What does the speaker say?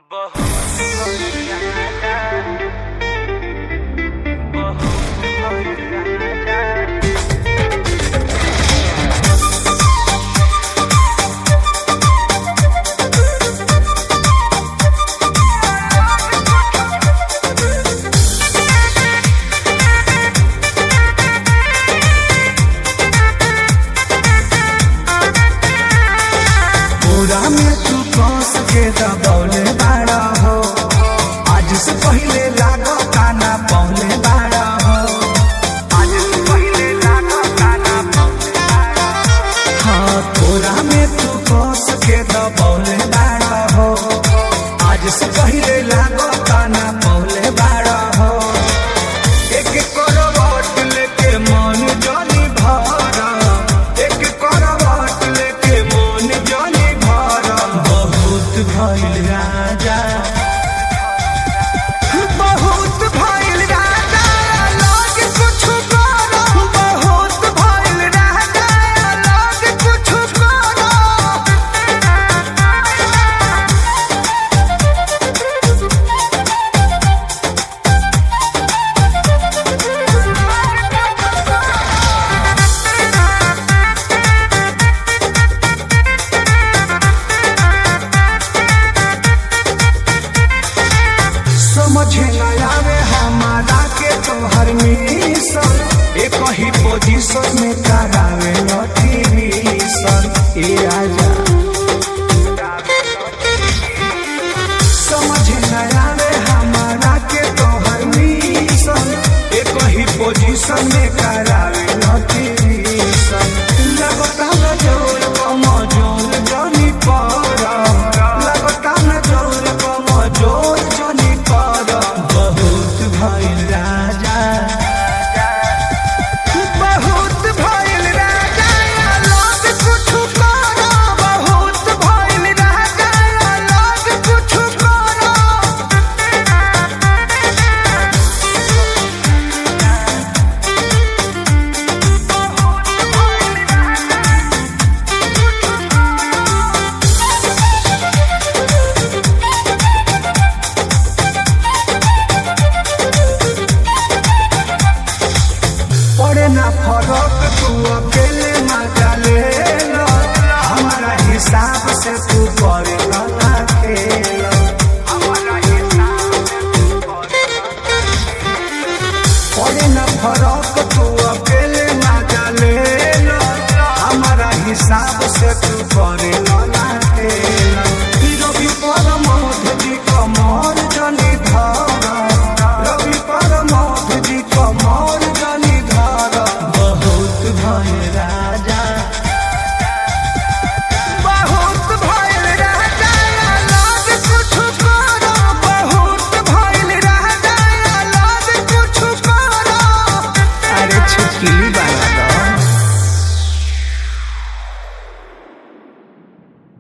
दबौले बाड़ा हो, आज से पहले लागो काना पौले बाड़ा हो, आज से पहले लागो काना पौले बाड़ा हो। हाँ तोरा में तू कोस के दबौले बाड़ा हो, आज से पहले लागो काना पौले बाड़ा हो। एक करवट लेके मन जानी भरा, एक करवट लेके मन जानी भरा। बहुत भइल राजा, बहुत भइल राजा, अलग कुछ करो। बहुत भइल राजा, अलग कुछ करो। समझे न आवे हमारा के तोहर मिशन, एक ही पोजीशन में करावे नोटिफिकेशन। ए आजा समझे न आवे हमारा के तोहर मिशन, एक ही पोजीशन में करा